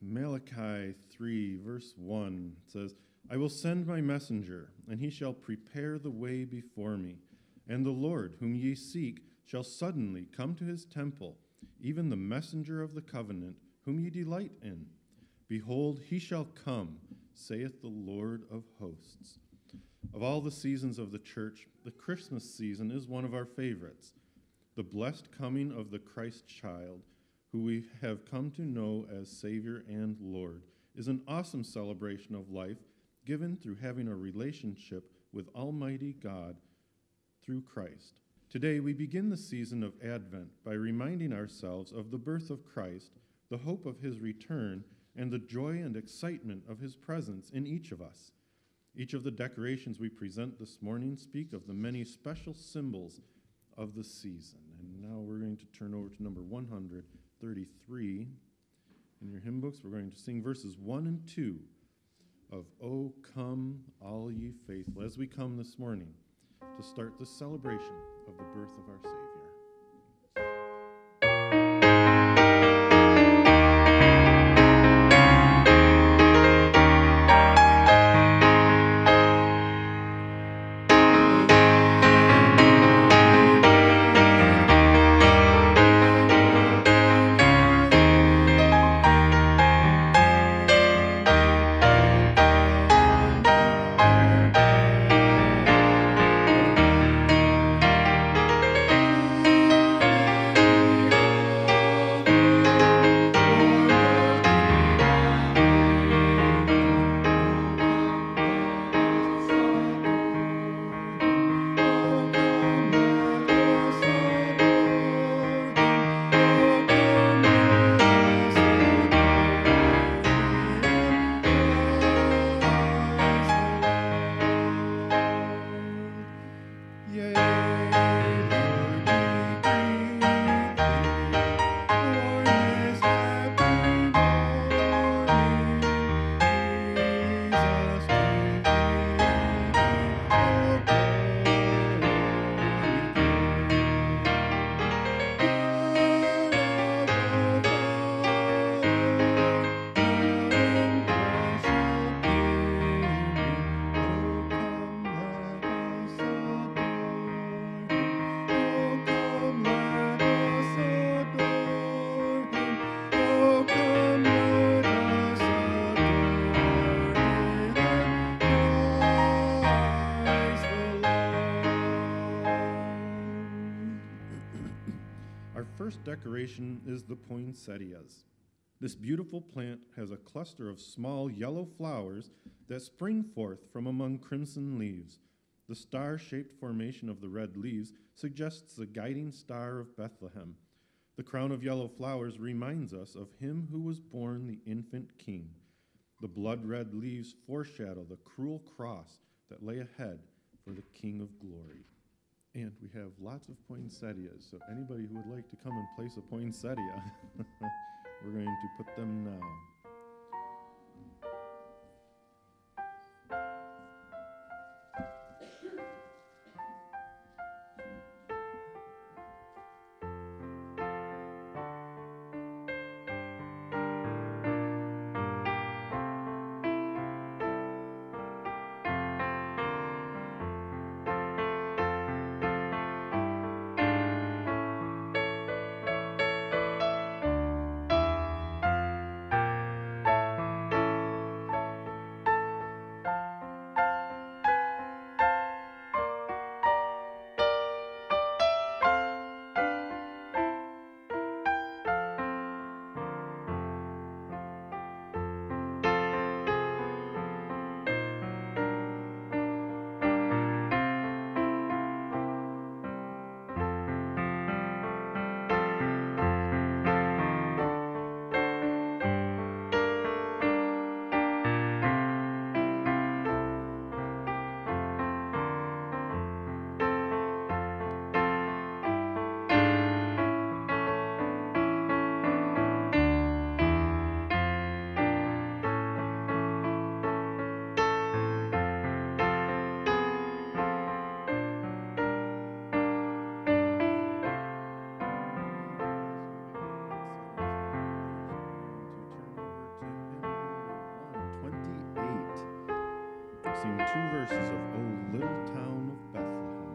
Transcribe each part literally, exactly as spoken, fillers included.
Malachi three, verse one says, I will send my messenger, and he shall prepare the way before me. And the Lord, whom ye seek, shall suddenly come to his temple, even the messenger of the covenant, whom ye delight in. Behold, he shall come, saith the Lord of hosts. Of all the seasons of the church, the Christmas season is one of our favorites. The blessed coming of the Christ child, who we have come to know as Savior and Lord, is an awesome celebration of life given through having a relationship with Almighty God through Christ. Today we begin the season of Advent by reminding ourselves of the birth of Christ, the hope of his return, and the joy and excitement of his presence in each of us. Each of the decorations we present this morning speak of the many special symbols of the season. And now we're going to turn over to number one hundred thirty-three. In your hymn books, we're going to sing verses one and two of O Come All Ye Faithful, as we come this morning to start the celebration of the birth of our Savior. First decoration is the poinsettias. This beautiful plant has a cluster of small yellow flowers that spring forth from among crimson leaves. The star-shaped formation of the red leaves suggests the guiding star of Bethlehem. The crown of yellow flowers reminds us of him who was born the infant king. The blood-red leaves foreshadow the cruel cross that lay ahead for the King of Glory. And we have lots of poinsettias, so anybody who would like to come and place a poinsettia, we're going to put them now. sing two verses of O Little Town of Bethlehem.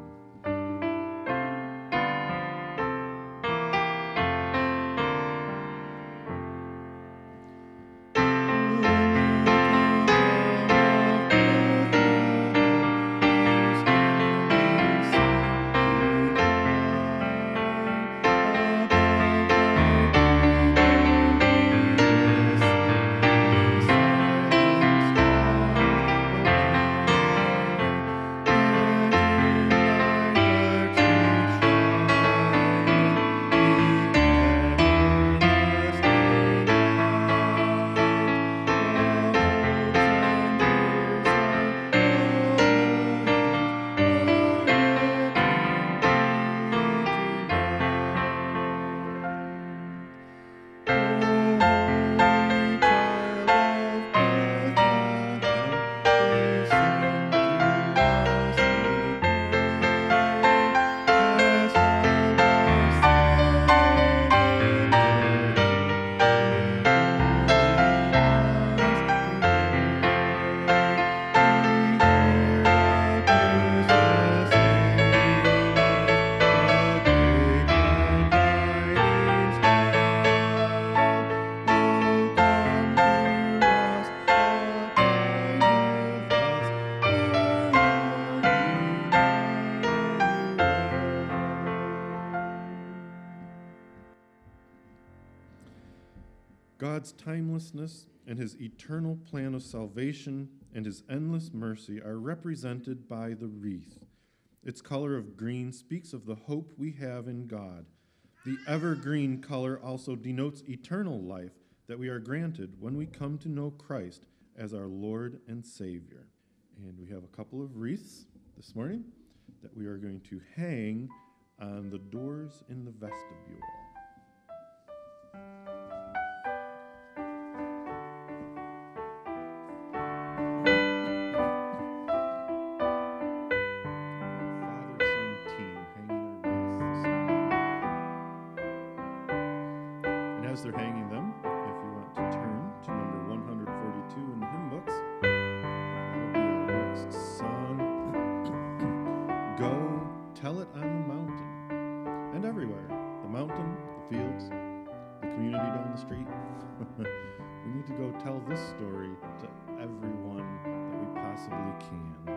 God's timelessness and his eternal plan of salvation and his endless mercy are represented by the wreath. Its color of green speaks of the hope we have in God. The evergreen color also denotes eternal life that we are granted when we come to know Christ as our Lord and Savior. And we have a couple of wreaths this morning that we are going to hang on the doors in the vestibule. As they're hanging them, if you want to turn to number one forty-two in the hymn books, that'll be our next song. Go tell it on the mountain and everywhere. The mountain, the fields, the community down the street. We need to go tell this story to everyone that we possibly can.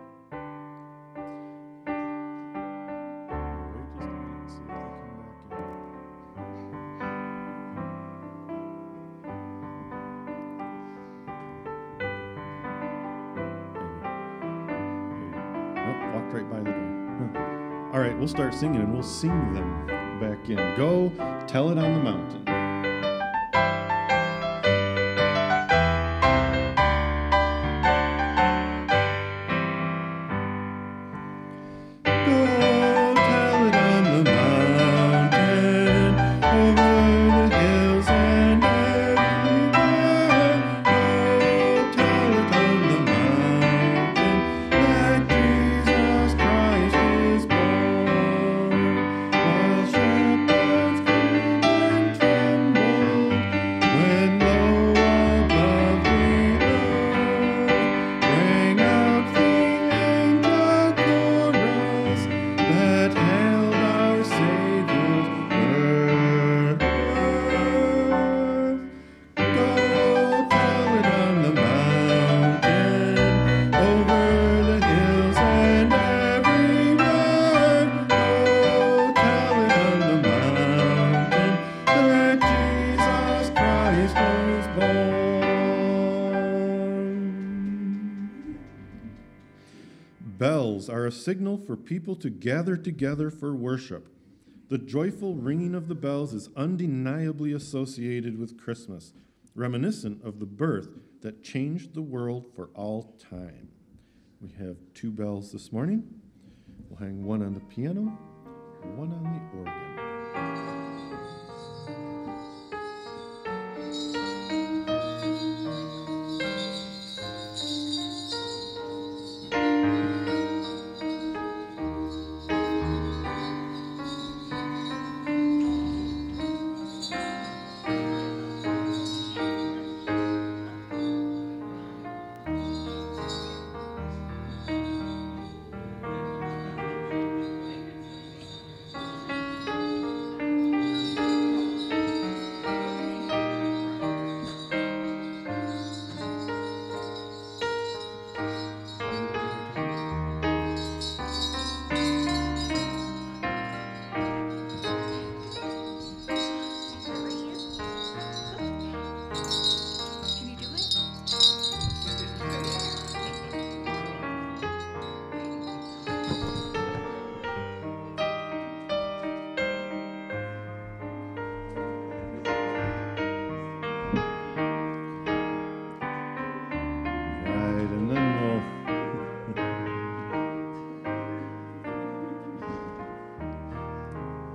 Right by the door. Huh. All right, we'll start singing and we'll sing them back in. Go tell it on the mountain. Bells are a signal for people to gather together for worship. The joyful ringing of the bells is undeniably associated with Christmas, reminiscent of the birth that changed the world for all time. We have two bells this morning. We'll hang one on the piano, one on the organ.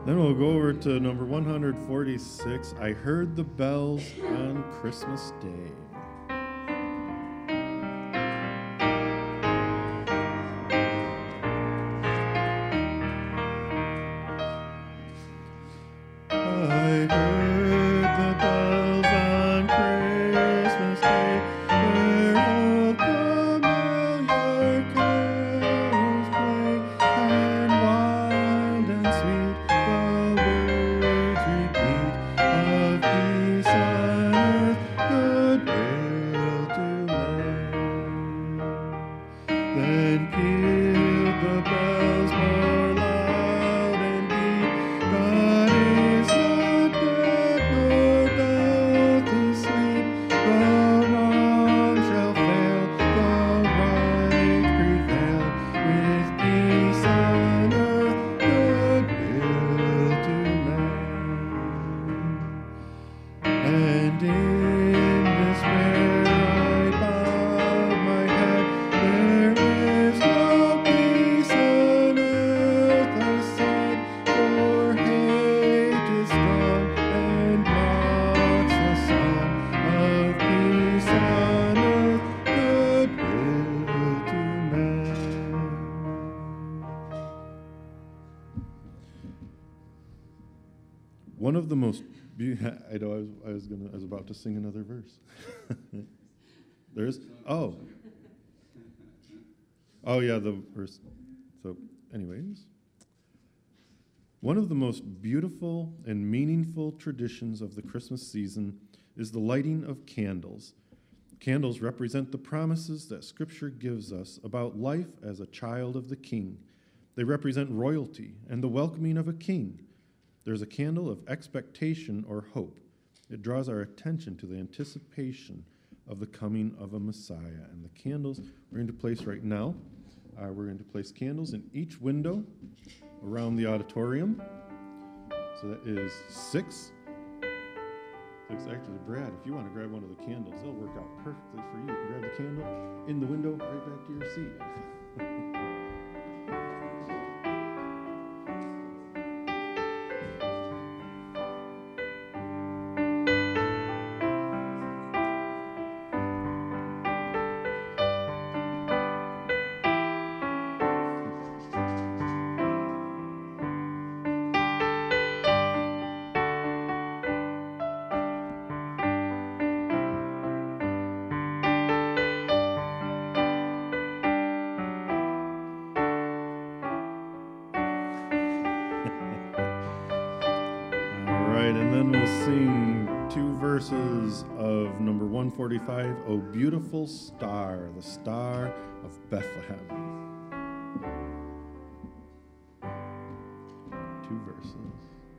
Then we'll go over to number one forty-six, I Heard the Bells on Christmas Day. One of the most be- I know I was I was gonna I was about to sing another verse. There's oh oh yeah the verse. So, anyways, one of the most beautiful and meaningful traditions of the Christmas season is the lighting of candles. Candles represent the promises that Scripture gives us about life as a child of the King. They represent royalty and the welcoming of a king. There's a candle of expectation or hope. It draws our attention to the anticipation of the coming of a Messiah. And the candles we're going to place right now, uh, we're going to place candles in each window around the auditorium. So that is six. Six. Actually, Brad, if you want to grab one of the candles, they'll work out perfectly for you. Grab the candle in the window, right back to your seat. Of number one forty-five, O Beautiful Star, the Star of Bethlehem. Two verses.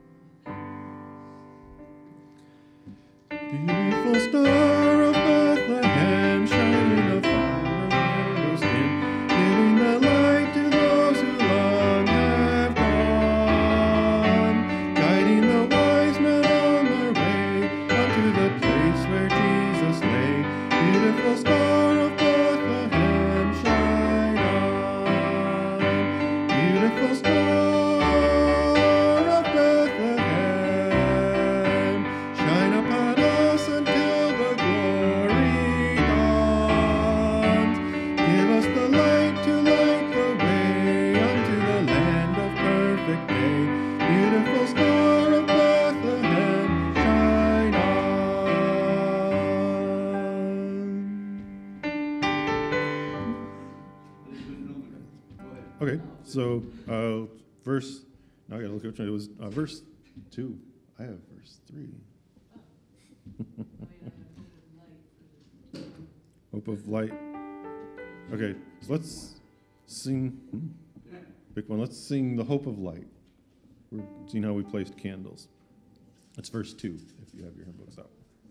Beautiful star of Bethlehem, shining afar where those dim, giving the light to those who long have gone, guiding the wise men on their way unto the place where Jesus lay. Beautiful star of Bethlehem, shine on. Beautiful star of Bethlehem, shine upon us until the glory dawns. Give us the light to light the way unto the land of perfect day. Beautiful star of Bethlehem, shine on. Okay, so uh, verse, now I gotta look at which one it was. Uh, verse two. I have verse three. Hope of light. Okay, so let's sing. Hmm, pick one. Let's sing the Hope of Light. We're seeing how we placed candles. That's verse two, if you have your hymn books out.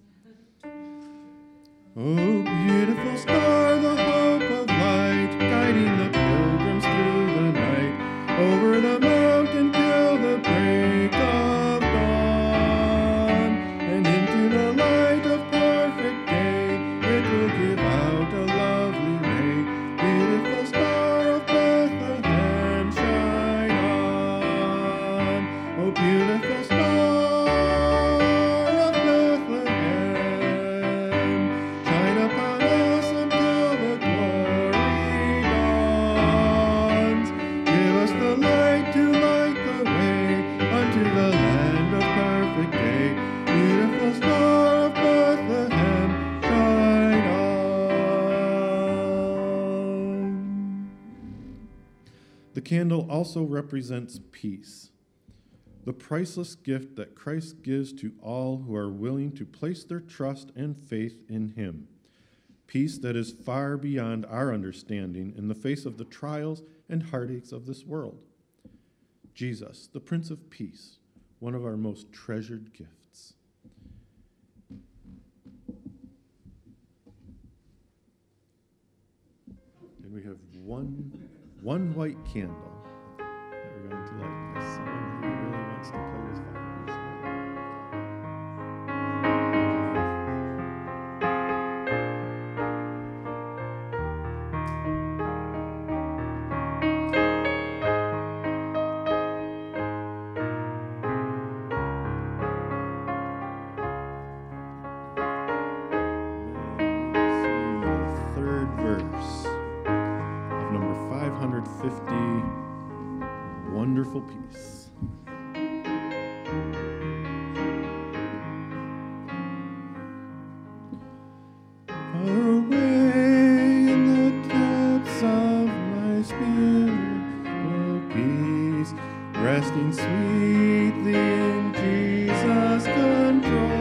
Oh, beautiful star, the hope of light, guiding the pilgrims through the night, over the mountain till the break of dawn, and into the light of perfect day, it will give out a lovely ray. Beautiful star of Bethlehem, shine on. Oh, beautiful The candle also represents peace, the priceless gift that Christ gives to all who are willing to place their trust and faith in him. Peace that is far beyond our understanding in the face of the trials and heartaches of this world. Jesus, the Prince of Peace, one of our most treasured gifts. And we have one, one white candle that we're going to light. There's someone who really wants to play with fire. Wonderful peace. Far away in the depths of my spiritual peace, resting sweetly in Jesus' control.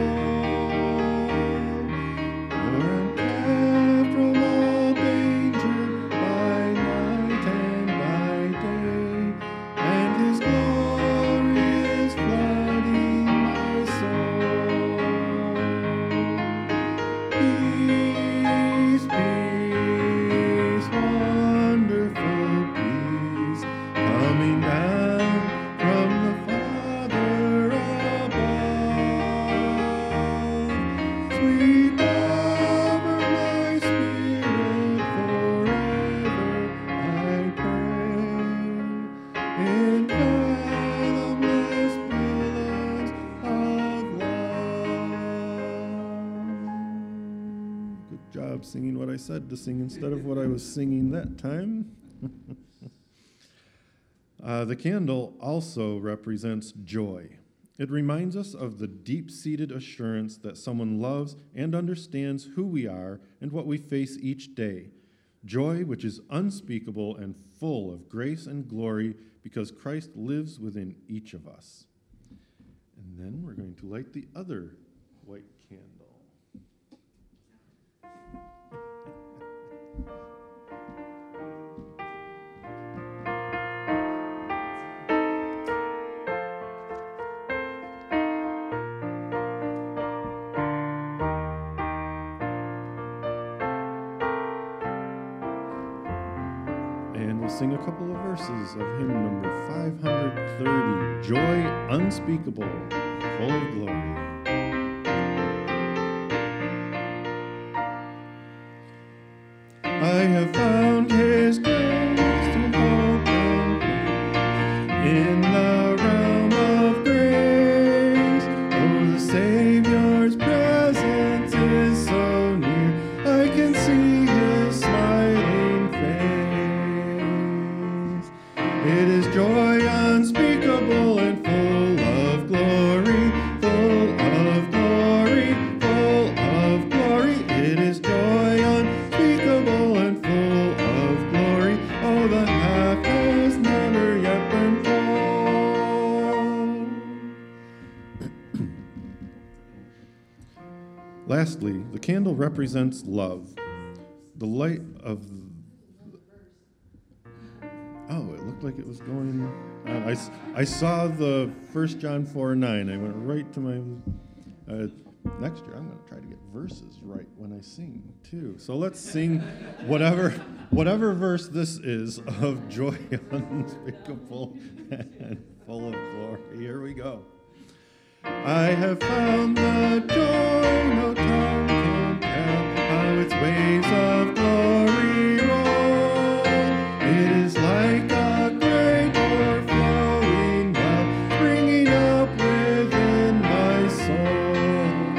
Singing what I said to sing instead of what I was singing that time. uh, the candle also represents joy. It reminds us of the deep-seated assurance that someone loves and understands who we are and what we face each day. Joy which is unspeakable and full of grace and glory because Christ lives within each of us. And then we're going to light the other white candle. And we'll sing a couple of verses of hymn number five hundred thirty, Joy Unspeakable, Full of Glory. I have found his grace to hope and faith in the realm of grace. Oh, the Savior's presence is so near, I can see his smiling face. It is joy unspeakable and full of glory, full of glory, full of glory. It is joy unspeakable and full of glory. Oh, the half has never yet been full. Lastly, the candle represents love. The light of Oh, it looked like it was going on. I, I saw the First John four nine. I went right to my... Uh, next year, I'm going to try to get verses right when I sing, too. So let's sing whatever whatever verse this is of joy unspeakable and full of glory. Here we go. I have found the joy no tongue can tell, how its waves of glory roll. It is like a great o'erflowing well, springing up within my soul.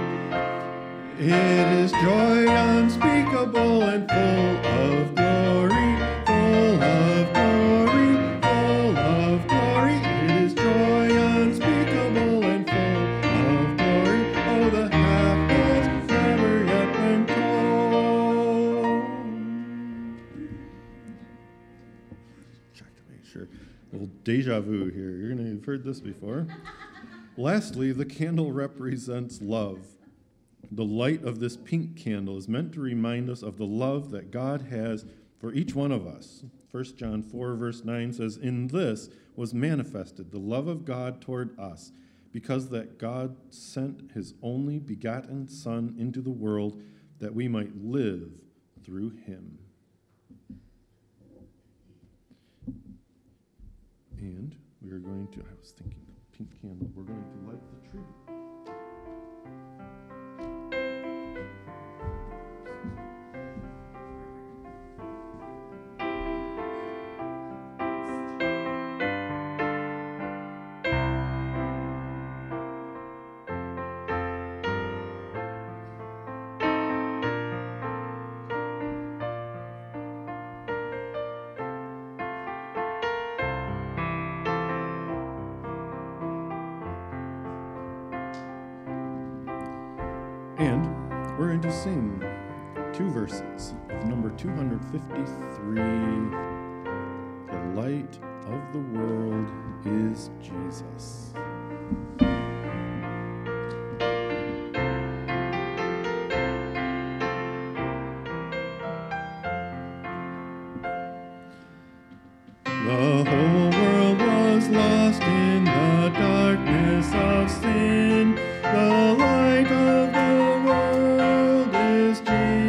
It is joy unspeakable and full of glory, full of glory, full of glory. It is joy unspeakable and full of glory. Oh, the half has never yet been told. Check it. picture. A little deja vu here. You're going to have heard this before. Lastly, the candle represents love. The light of this pink candle is meant to remind us of the love that God has for each one of us. First John four, verse nine says, "In this was manifested the love of God toward us, because that God sent his only begotten Son into the world that we might live through him." And we are going to, I was thinking, pink candle, we're going to light the tree. And we're going to sing two verses of number two hundred fifty-three. The light of the world is Jesus. The whole world was lost in the darkness of sin. The light of the world is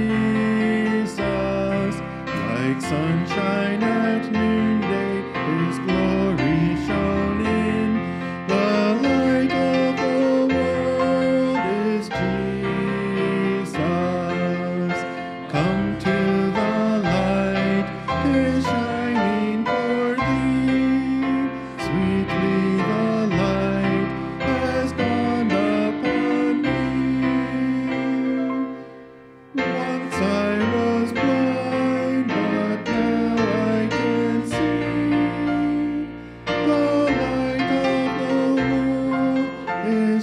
Jesus. Like sunshine at noonday, his glory shone in. The light of the world is Jesus. Come to the light, 'tis shining for thee. Sweetly the light has dawned upon me. Once I was blind, but now I can see. The light of the world is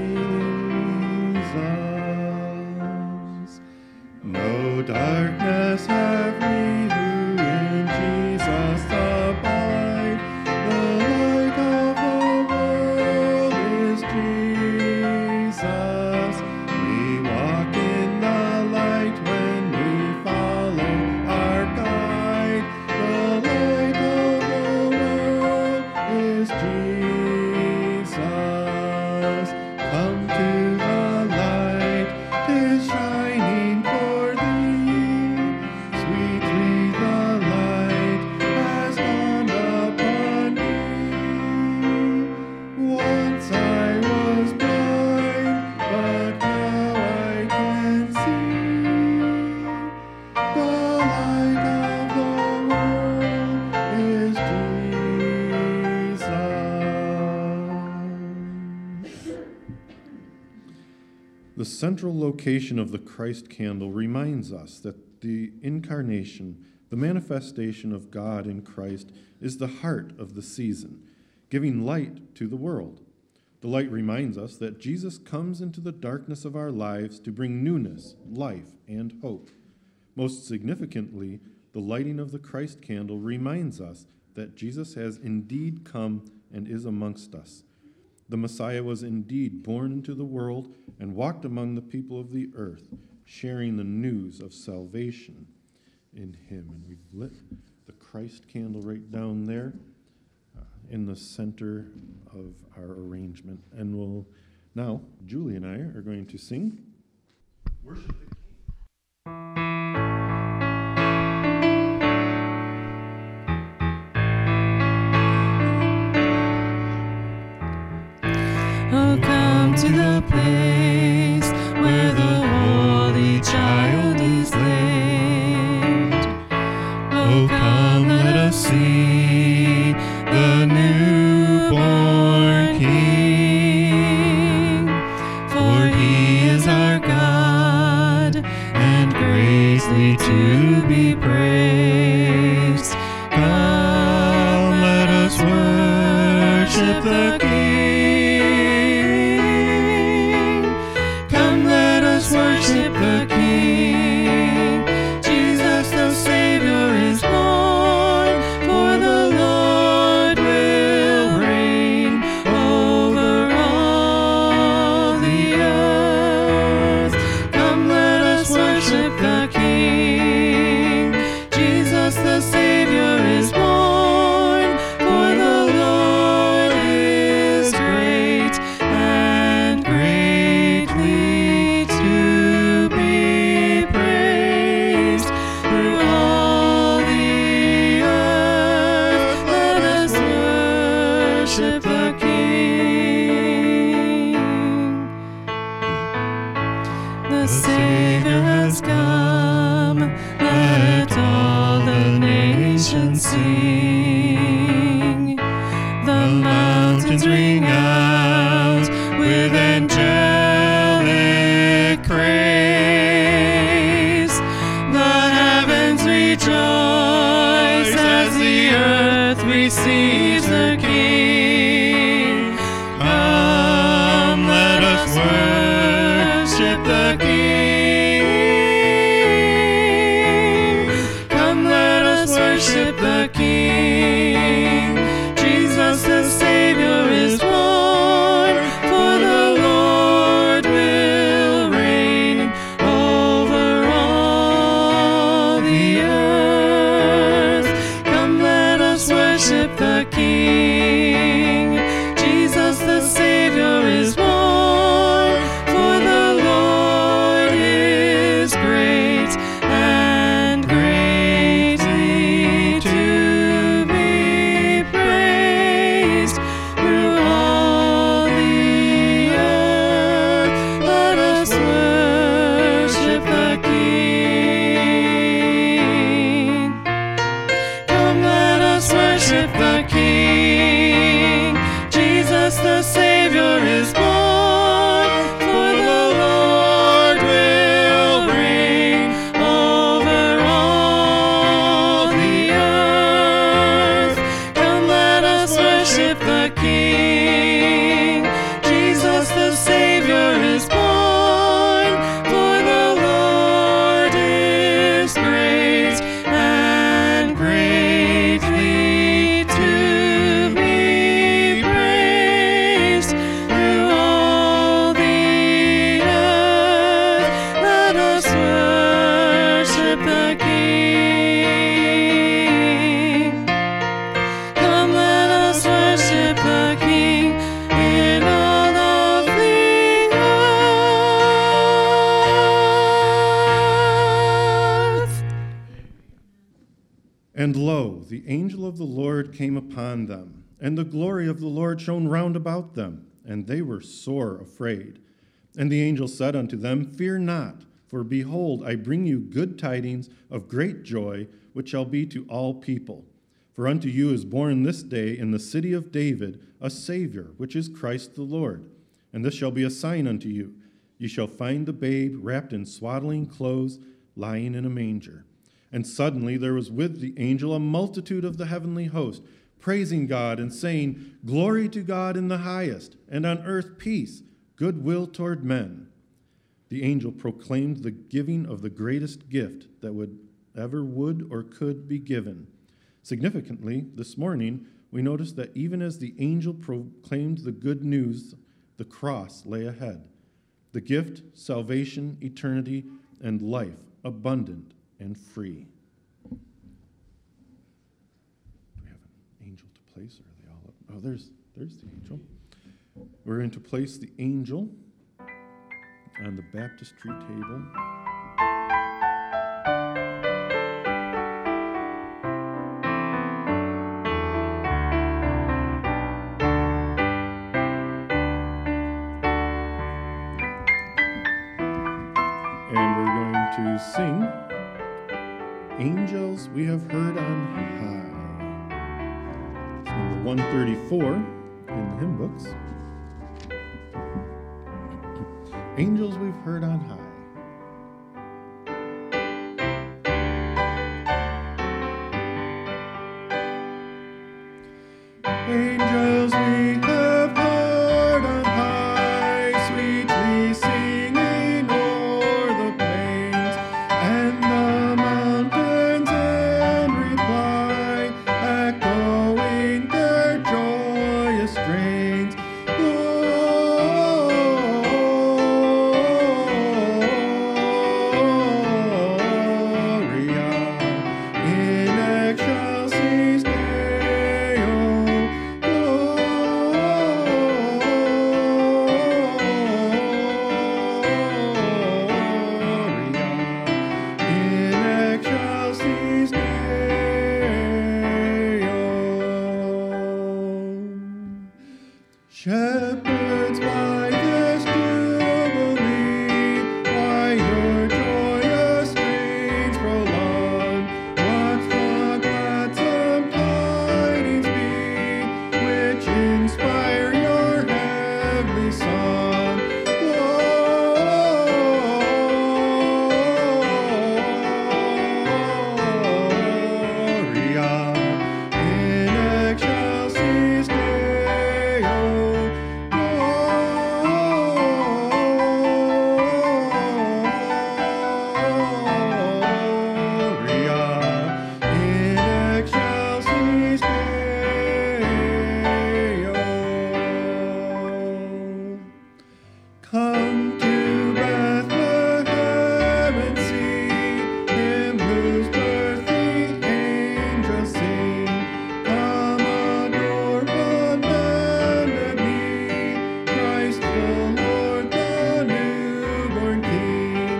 Jesus. No darkness have we who in Jesus abide. The light of the world is Jesus. We walk in the light when we follow our guide. The light of the world is Jesus. Come to the light, 'tis shining for thee. Sweetly the light has dawned upon me. Once I was blind, but now I can see. The light of the world is Jesus. The central location of the Christ candle reminds us that the incarnation, the manifestation of God in Christ, is the heart of the season, giving light to the world. The light reminds us that Jesus comes into the darkness of our lives to bring newness, life, and hope. Most significantly, the lighting of the Christ candle reminds us that Jesus has indeed come and is amongst us. The Messiah was indeed born into the world and walked among the people of the earth, sharing the news of salvation in him. And we've lit the Christ candle right down there uh, in the center of our arrangement. And we'll now, Julie and I are going to sing Worship the King. Oh, come to the place where the holy child is laid. Oh, come, let us see the newborn King. For he is our God, and greatly to be praised. Come, let us worship the King. Worship the King. Jesus the Savior is born, for the Lord And lo, the angel of the Lord came upon them, and the glory of the Lord shone round about them, and they were sore afraid. And the angel said unto them, Fear not, for behold, I bring you good tidings of great joy, which shall be to all people. For unto you is born this day in the city of David a Savior, which is Christ the Lord. And this shall be a sign unto you. Ye shall find the babe wrapped in swaddling clothes, lying in a manger. And suddenly there was with the angel a multitude of the heavenly host, praising God and saying, Glory to God in the highest, and on earth peace, goodwill toward men. The angel proclaimed the giving of the greatest gift that would ever would or could be given. Significantly, this morning, we notice that even as the angel proclaimed the good news, the cross lay ahead. The gift, salvation, eternity, and life, abundant and free. Do we have an angel to place, or are they all up? Oh, there's, there's the angel. We're going to place the angel on the baptistry table. And we're going to sing Angels We Have Heard on High. It's number one thirty-four in the hymn books. Angels We've Heard on High. Angels we have heard on high, sweetly singing o'er the plains and the mountains in reply, echoing their joyous strains. Gloria in excelsis Deo. Shepherds, why this jubilee? Why your joyous strains prolong? What the gladsome tidings be, which inspire your heavenly song? Gloria in excelsis Deo. Come to Bethlehem and see him whose birth the angels sing. Come adore on bended knee, Christ the Lord, the newborn King.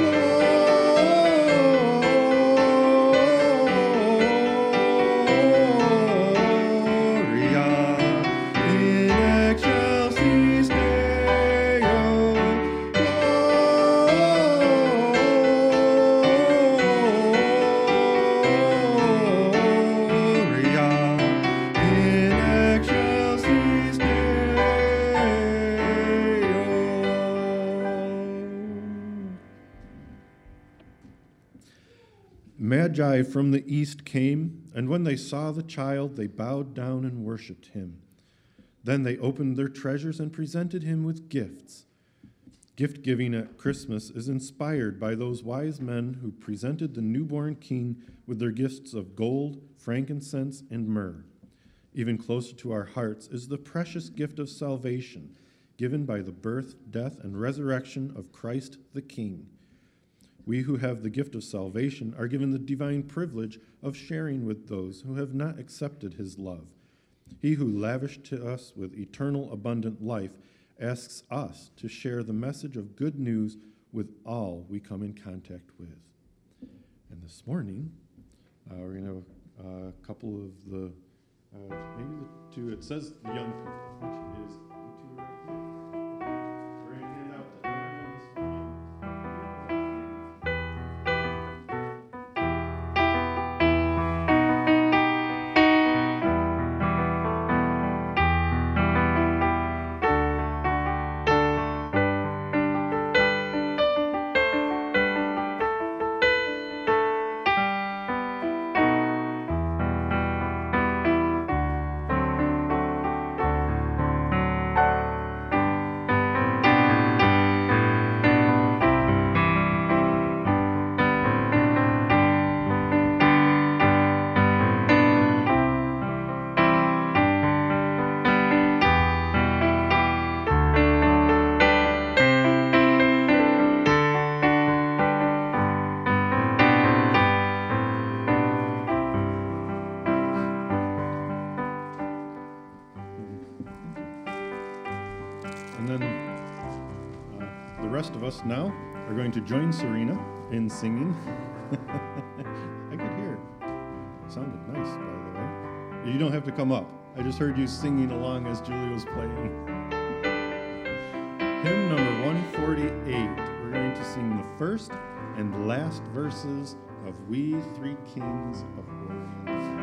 Gloria in excelsis Deo. Magi from the east came, and when they saw the child, they bowed down and worshipped him. Then they opened their treasures and presented him with gifts. Gift giving at Christmas is inspired by those wise men who presented the newborn king with their gifts of gold, frankincense, and myrrh. Even closer to our hearts is the precious gift of salvation given by the birth, death, and resurrection of Christ the King. We who have the gift of salvation are given the divine privilege of sharing with those who have not accepted his love. He who lavished to us with eternal abundant life asks us to share the message of good news with all we come in contact with. And this morning, uh, we're going to have uh, a couple of the, uh, maybe the two, it says the young people, which is the two right here. We're going to hand out the marvelous one. And then uh, the rest of us now are going to join Serena in singing. I could hear. It sounded nice, by the way. You don't have to come up. I just heard you singing along as Julie was playing. Hymn number one forty-eight. We're going to sing the first and last verses of We Three Kings of Orient.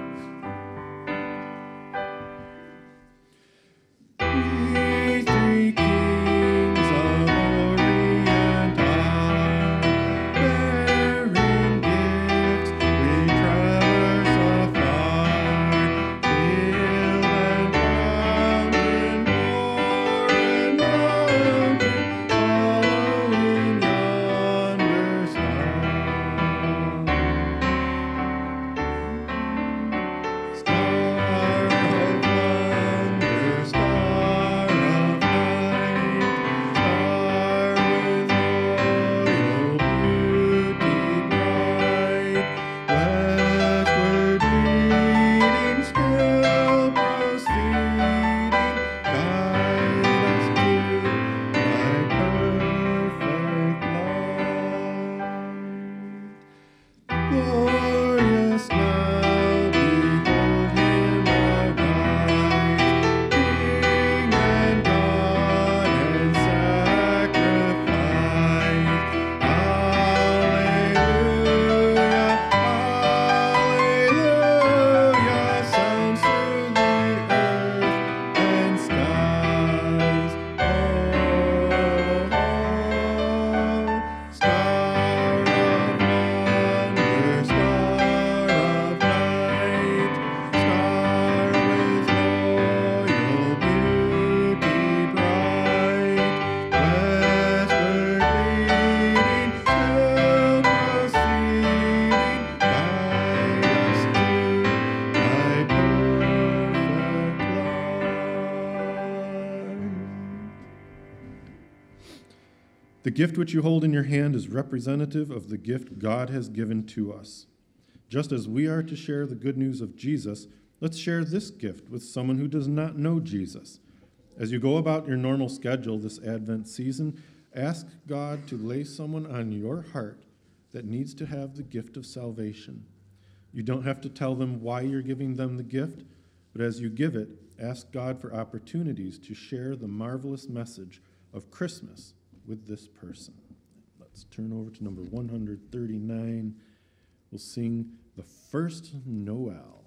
The gift which you hold in your hand is representative of the gift God has given to us. Just as we are to share the good news of Jesus, let's share this gift with someone who does not know Jesus. As you go about your normal schedule this Advent season, ask God to lay someone on your heart that needs to have the gift of salvation. You don't have to tell them why you're giving them the gift, but as you give it, ask God for opportunities to share the marvelous message of Christmas with this person. Let's turn over to number one thirty-nine. We'll sing the first Noel.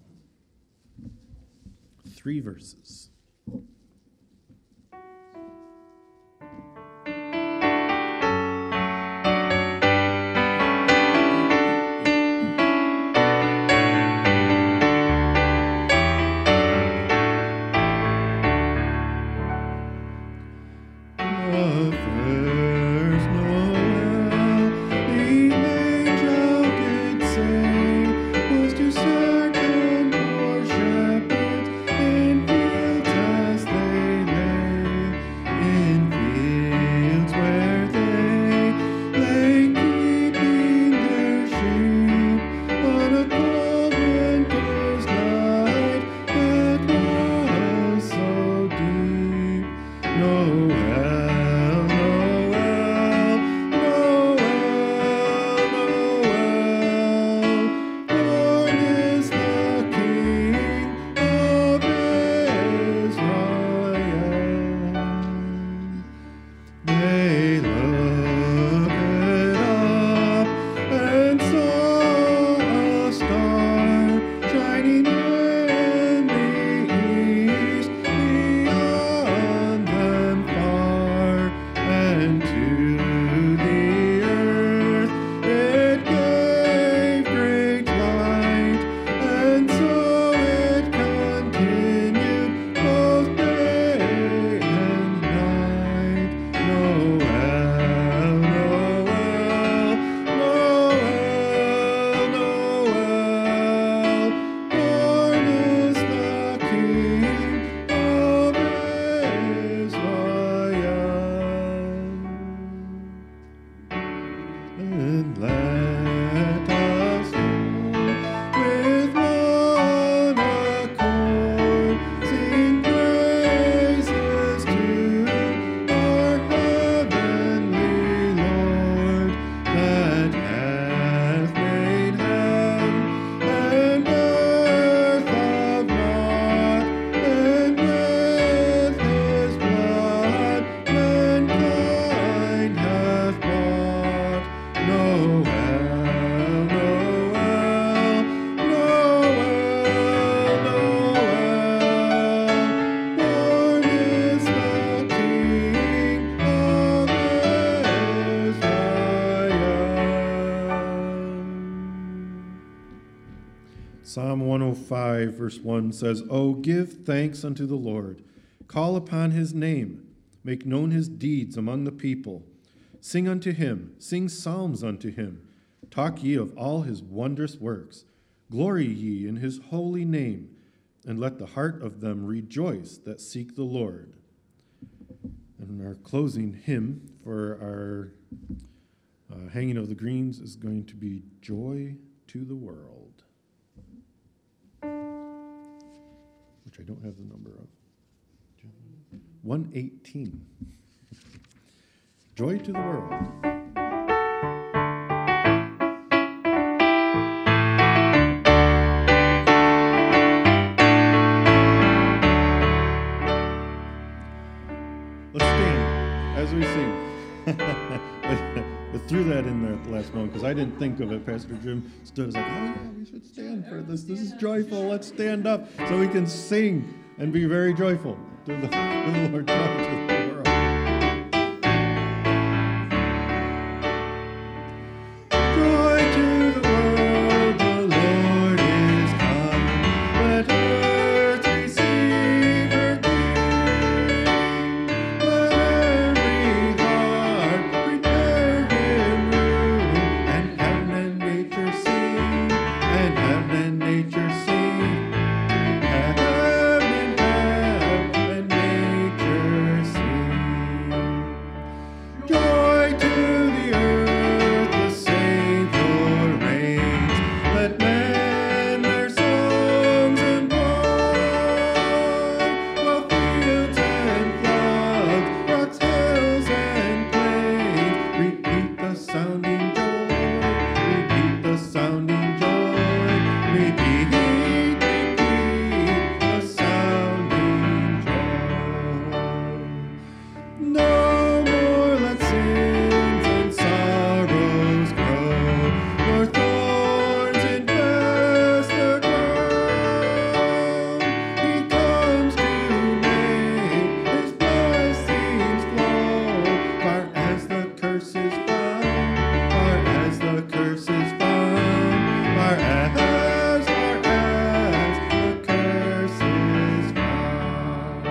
Three verses. Was to certain poor shepherds in field test Psalm one oh five, verse one says, "Oh, give thanks unto the Lord. Call upon his name. Make known his deeds among the people. Sing unto him. Sing psalms unto him. Talk ye of all his wondrous works. Glory ye in his holy name. And let the heart of them rejoice that seek the Lord." And our closing hymn for our uh, hanging of the greens is going to be "Joy to the World," which I don't have the number of. one eighteen. Joy to the world. Let's stand as we sing. I threw that in there at the last moment because I didn't think of it. Pastor Jim stood as like, "Oh yeah, we should stand for this. This is joyful. Let's stand up so we can sing and be very joyful to the, to the Lord, joy to the world." Joy to the world, the Lord is come. Let earth receive her King. Let every heart prepare him room, and heaven and nature sing, and heaven and nature sing. Heaven and heaven and nature sing. Joy to the earth, the Savior reigns. Let men their songs employ. While fields and floods, rocks, hills, and plains repeat the sounding joy. Repeat the sounding joy. Repeat, repeat the sounding joy. No more let sins and sorrows grow, nor thorns infest the ground. He comes to make his blessings flow, far as the curse is found, far as the curse is found, far as, far as the curse is found.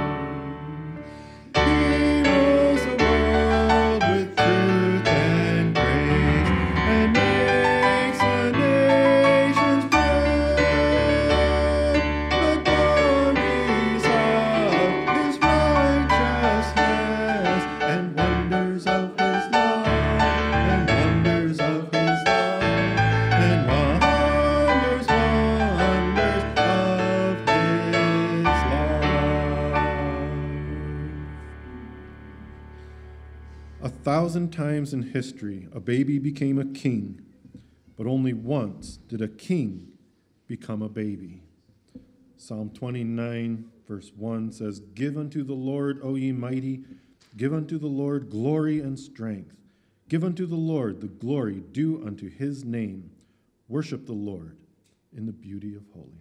He rules the world with truth and grace, and makes the nations praise the glories of his righteousness, and wonders of his love, and wonders of his love, and wonders, wonders of his love. A thousand times in history, a baby became a king, but only once did a king become a baby. Psalm twenty-nine, verse one says, "Give unto the Lord, O ye mighty, give unto the Lord glory and strength. Give unto the Lord the glory due unto his name. Worship the Lord in the beauty of holiness."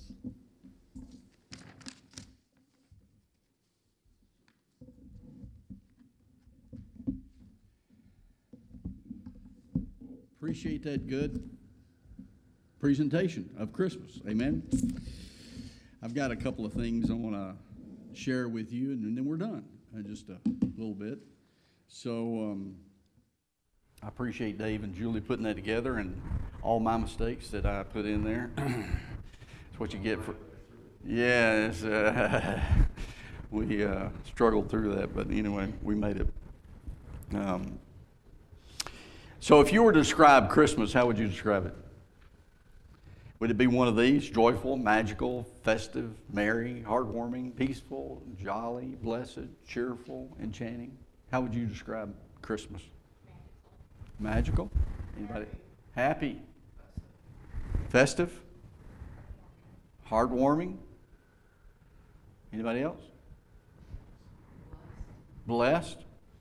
Appreciate that good presentation of Christmas. Amen. I've got a couple of things I want to share with you, and then we're done. Uh, just a little bit. So um, I appreciate Dave and Julie putting that together, and all my mistakes that I put in there. That's what you get for. Yeah, it's, uh, we uh, struggled through that, but anyway, we made it. Um, So if you were to describe Christmas, how would you describe it? Would it be one of these? Joyful, magical, festive, merry, heartwarming, peaceful, jolly, blessed, cheerful, enchanting? How would you describe Christmas? Magical? Anybody? Happy? Festive? Heartwarming? Anybody else? Blessed?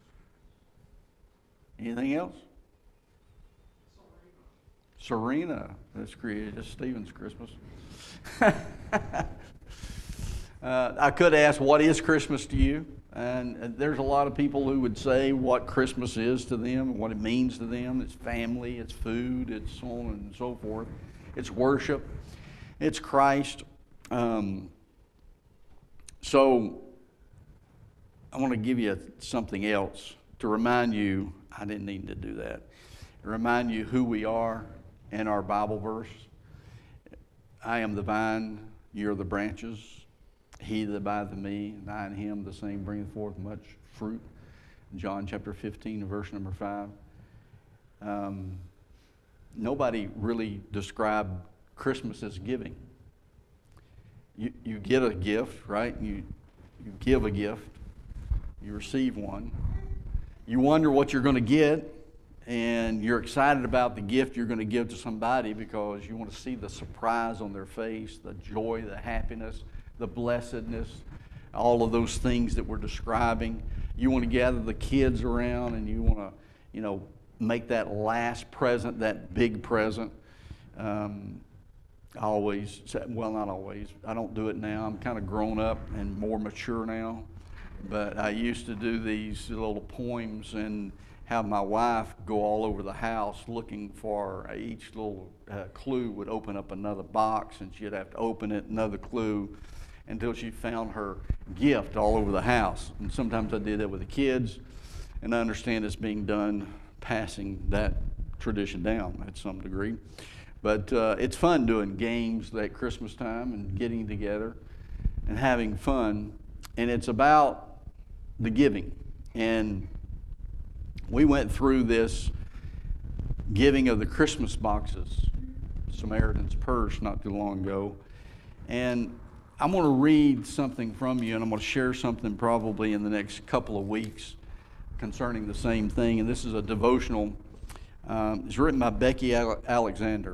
Anything else? Serena, that's created. That's Stephen's Christmas. uh, I could ask, what is Christmas to you? And there's a lot of people who would say what Christmas is to them, what it means to them. It's family, it's food, it's so on and so forth. It's worship. It's Christ. Um, so I want to give you something else to remind you. I didn't need to do that. Remind you who we are in our Bible verse. I am the vine, you are the branches. He that abideth in me, and I in him, the same bringeth forth much fruit. John chapter fifteen, verse number five. Um, nobody really described Christmas as giving. You, you get a gift, right? You, you give a gift. You receive one. You wonder what you're going to get, and you're excited about the gift you're going to give to somebody because you want to see the surprise on their face, the joy, the happiness, the blessedness, all of those things that we're describing. You want to gather the kids around, and you want to, you know, make that last present, that big present. Um, I always, say, well, not always. I don't do it now. I'm kind of grown up and more mature now. But I used to do these little poems and have my wife go all over the house looking for each little uh, clue would open up another box, and she'd have to open it, another clue, until she found her gift all over the house. And sometimes I did that with the kids, and I understand it's being done, passing that tradition down at some degree. But uh, it's fun doing games at Christmas time and getting together and having fun. And it's about the giving. And we went through this giving of the Christmas boxes, Samaritan's Purse, not too long ago. And I'm going to read something from you, and I'm going to share something probably in the next couple of weeks concerning the same thing. And this is a devotional. Um, it's written by Becky Alexander.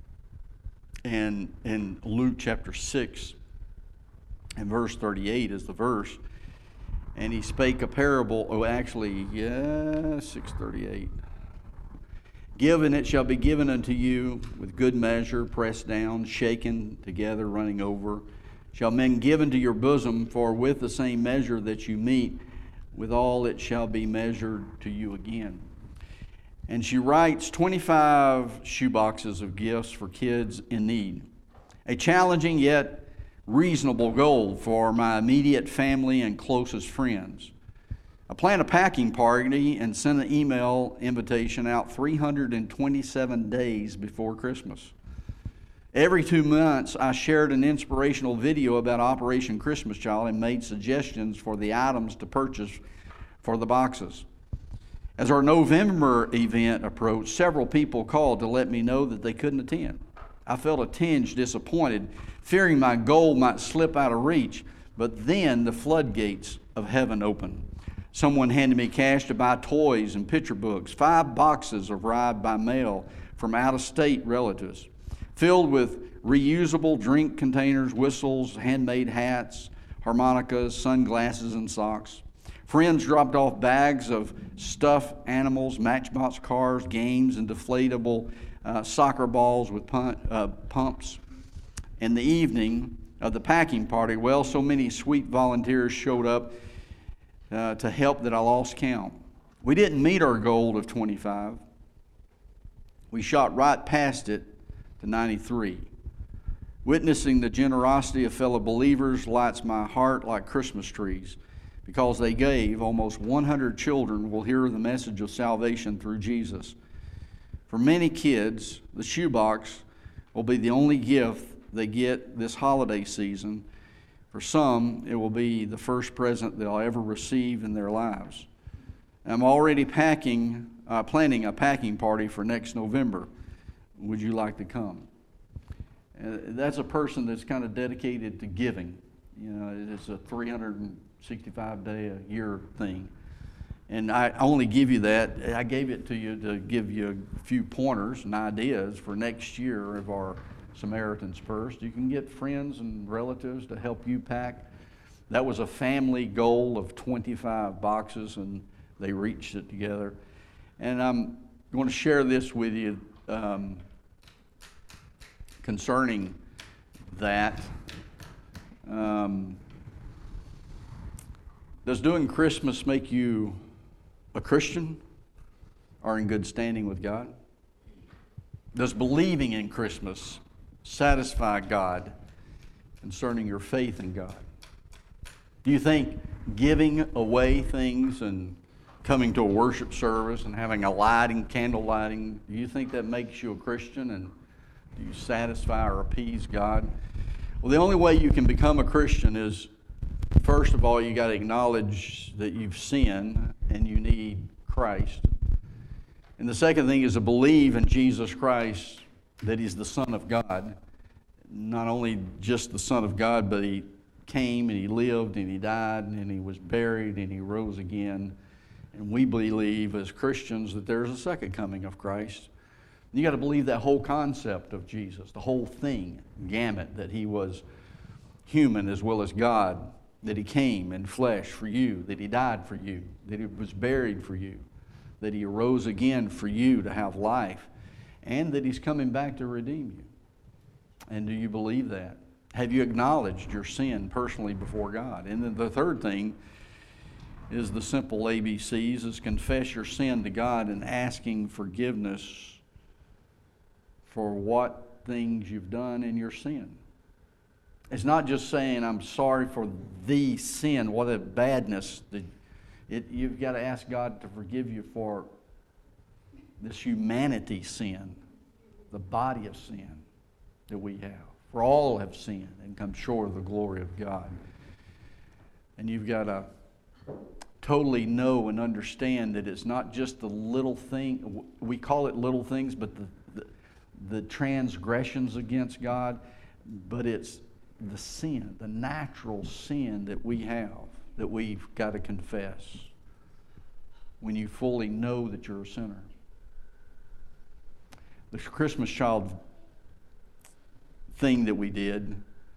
And in Luke chapter six and verse thirty-eight is the verse. And he spake a parable, oh actually, yeah, six thirty-eight. Give, and it shall be given unto you with good measure, pressed down, shaken together, running over. Shall men give into your bosom, for with the same measure that you meet, withal it shall be measured to you again. And she writes twenty-five shoeboxes of gifts for kids in need. A challenging yet reasonable goal for my immediate family and closest friends. I planned a packing party and sent an email invitation out three hundred twenty-seven days before Christmas. Every two months, I shared an inspirational video about Operation Christmas Child and made suggestions for the items to purchase for the boxes. As our November event approached, several people called to let me know that they couldn't attend. I felt a tinge disappointed, fearing my goal might slip out of reach, but then the floodgates of heaven opened. Someone handed me cash to buy toys and picture books. Five boxes arrived by mail from out-of-state relatives, filled with reusable drink containers, whistles, handmade hats, harmonicas, sunglasses, and socks. Friends dropped off bags of stuffed animals, Matchbox cars, games, and deflatable uh, soccer balls with pump, uh, pumps. In the evening of the packing party, well, so many sweet volunteers showed up uh, to help that I lost count. We didn't meet our goal of twenty-five. We shot right past it to ninety-three. Witnessing the generosity of fellow believers lights my heart like Christmas trees. Because they gave, almost one hundred children will hear the message of salvation through Jesus. For many kids, the shoebox will be the only gift they get this holiday season. For some, it will be the first present they'll ever receive in their lives. I'm already packing, uh, planning a packing party for next November. Would you like to come? Uh, that's a person that's kind of dedicated to giving. You know, it's a three hundred sixty-five day a year thing. And I only give you that. I gave it to you to give you a few pointers and ideas for next year of our Samaritan's Purse. You can get friends and relatives to help you pack. That was a family goal of twenty-five boxes, and they reached it together. And I'm going to share this with you um, concerning that. Um, Does doing Christmas make you a Christian or in good standing with God? Does believing in Christmas satisfy God concerning your faith in God? Do you think giving away things and coming to a worship service and having a lighting, candle lighting, do you think that makes you a Christian, and do you satisfy or appease God? Well, the only way you can become a Christian is, first of all, you got to acknowledge that you've sinned and you need Christ. And the second thing is to believe in Jesus Christ, that He's the Son of God. Not only just the Son of God, but He came and He lived and He died and He was buried and He rose again. And we believe as Christians that there's a second coming of Christ. You got to believe that whole concept of Jesus, the whole thing, gamut, that He was human as well as God, that He came in flesh for you, that He died for you, that He was buried for you, that He arose again for you to have life, and that He's coming back to redeem you. And do you believe that? Have you acknowledged your sin personally before God? And then the third thing is the simple A B Cs, is confess your sin to God and asking forgiveness for what things you've done in your sin. It's not just saying, I'm sorry for the sin, what a badness. That it, you've got to ask God to forgive you for this humanity sin, the body of sin that we have. For all have sinned and come short of the glory of God. And you've got to totally know and understand that it's not just the little thing. We call it little things, but the, the, the transgressions against God, but it's the sin, the natural sin that we have, that we've got to confess when you fully know that you're a sinner. The Christmas child thing that we did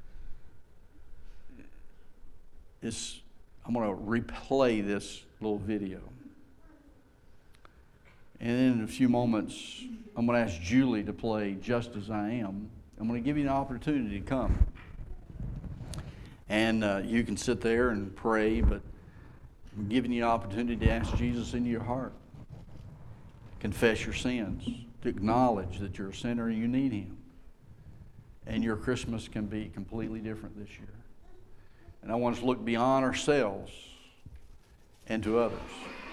is, I'm going to replay this little video. And then in a few moments, I'm going to ask Julie to play Just As I Am. I'm going to give you an opportunity to come. And uh, you can sit there and pray, but I'm giving you an opportunity to ask Jesus into your heart. Confess your sins, to acknowledge that you're a sinner and you need Him. And your Christmas can be completely different this year. And I want us to look beyond ourselves and to others.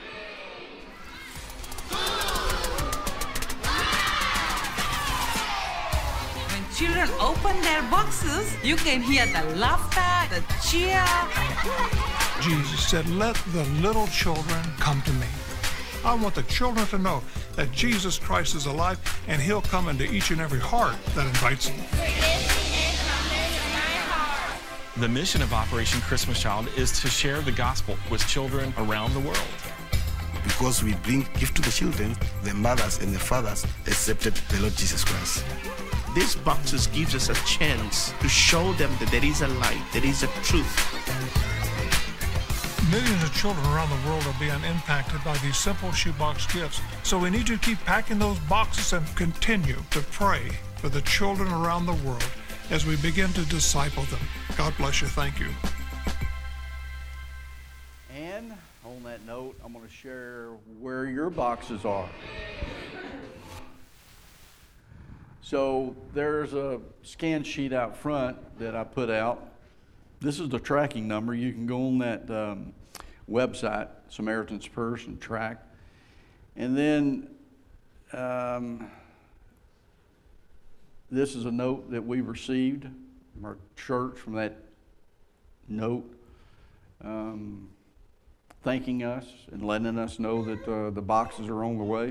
When children open their boxes, you can hear the laughter, the cheer. Jesus said, let the little children come to me. I want the children to know that Jesus Christ is alive, and He'll come into each and every heart that invites Him. The mission of Operation Christmas Child is to share the gospel with children around the world. Because we bring gift to the children, the mothers and the fathers accepted the Lord Jesus Christ. These boxes gives us a chance to show them that there is a light, there is a truth. Millions of children around the world are being impacted by these simple shoebox gifts. So we need to keep packing those boxes and continue to pray for the children around the world as we begin to disciple them. God bless you. Thank you. And on that note, I'm going to share where your boxes are. So there's a scan sheet out front that I put out. This is the tracking number. You can go on that um, website, Samaritan's Purse, and track. And then um, this is a note that we received from our church, from that note, um, thanking us and letting us know that uh, the boxes are on the way.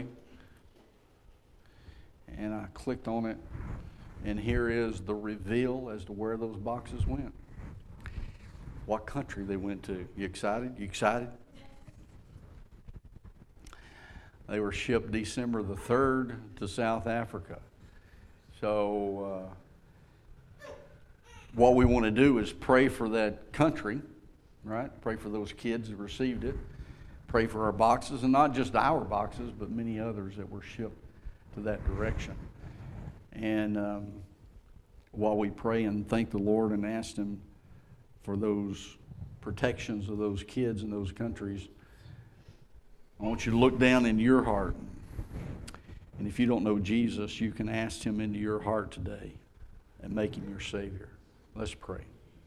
And I clicked on it, and here is the reveal as to where those boxes went. What country they went to. You excited? You excited? They were shipped December the third to South Africa. So uh, what we want to do is pray for that country, right? Pray for those kids that received it. Pray for our boxes, and not just our boxes, but many others that were shipped to that direction. And um, while we pray and thank the Lord and ask Him for those protections of those kids in those countries, I want you to look down in your heart. And if you don't know Jesus, you can ask Him into your heart today. and make Him your Savior. Let's pray.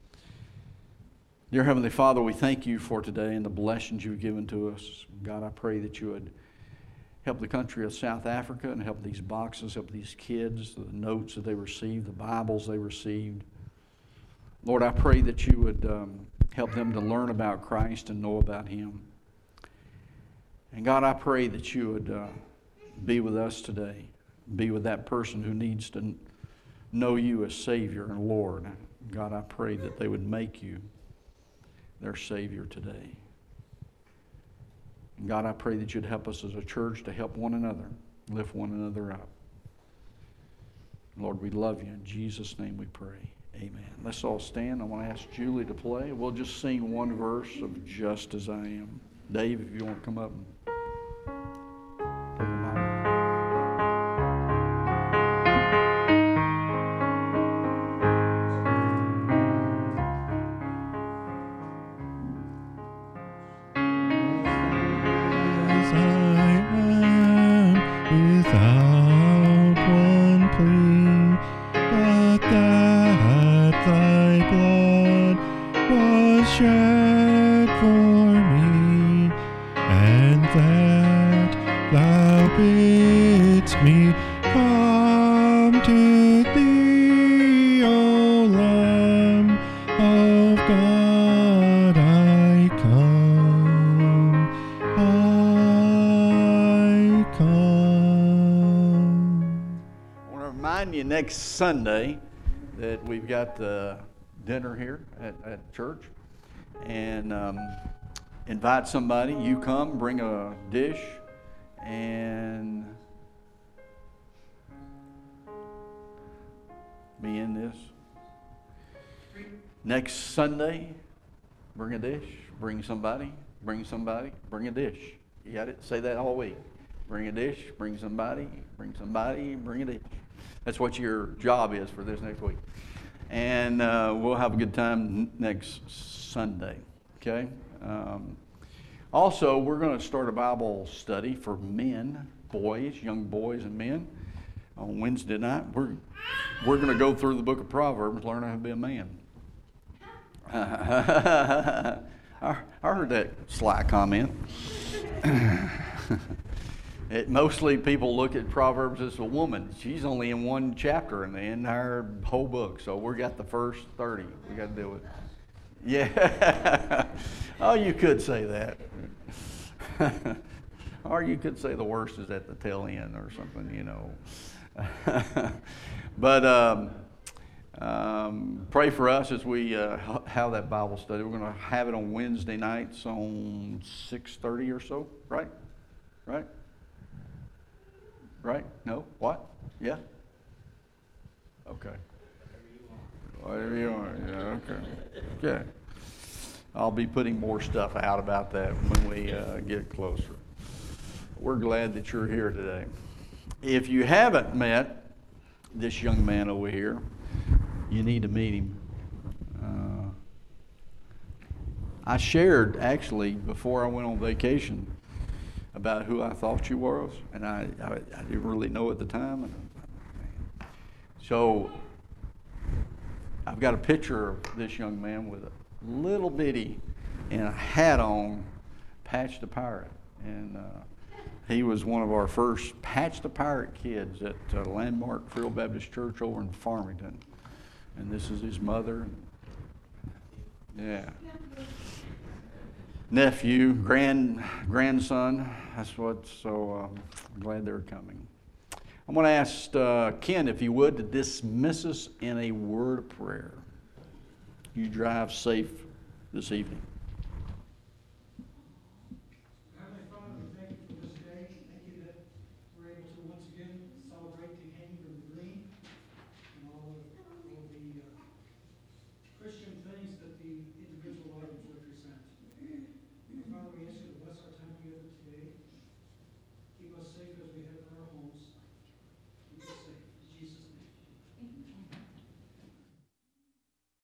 Dear Heavenly Father, we thank You for today and the blessings You've given to us. God, I pray that You would help the country of South Africa and help these boxes, help these kids, the notes that they received, the Bibles they received. Lord, I pray that You would um, help them to learn about Christ and know about Him. And God, I pray that You would uh, be with us today. Be with that person who needs to know You as Savior and Lord. God, I pray that they would make You their Savior today. And God, I pray that You'd help us as a church to help one another, lift one another up. Lord, we love You. In Jesus' name we pray. Amen. Let's all stand. I want to ask Julie to play. We'll just sing one verse of Just As I Am. Dave, if you want to come up and take the mic. Next Sunday that we've got the dinner here at, at church, and um, invite somebody. You come, bring a dish, and be in this. Next Sunday, bring a dish, bring somebody, bring somebody, bring a dish. You got it? Say that all week. Bring a dish, bring somebody, bring somebody, bring a dish. That's what your job is for this next week. And uh, we'll have a good time next Sunday, okay? Um, also, we're going to start a Bible study for men, boys, young boys and men on Wednesday night. We're, we're going to go through the book of Proverbs, learn how to be a man. I, I heard that sly comment. It, mostly people look at Proverbs as a woman. She's only in one chapter in the entire whole book. So we got the first thirty. We got to deal with it. Yeah. Oh, you could say that. Or you could say the worst is at the tail end or something, you know. But um, um, pray for us as we uh, have that Bible study. We're going to have it on Wednesday nights on six thirty or so, right? Right? Right? No? What? Yeah? Okay. Whatever you want. Yeah, okay. Okay. I'll be putting more stuff out about that when we uh, get closer. We're glad that you're here today. If you haven't met this young man over here, you need to meet him. Uh, I shared, actually, before I went on vacation, about who I thought you was, and I, I, I didn't really know at the time. And so I've got a picture of this young man with a little bitty and a hat on, Patch the Pirate. And uh, he was one of our first Patch the Pirate kids at uh, Landmark Free Baptist Church over in Farmington. And this is his mother. Yeah. Nephew, grand grandson. That's what. So um, I'm glad they're coming. I'm going to ask uh, Ken, if he would, to dismiss us in a word of prayer. You drive safe this evening.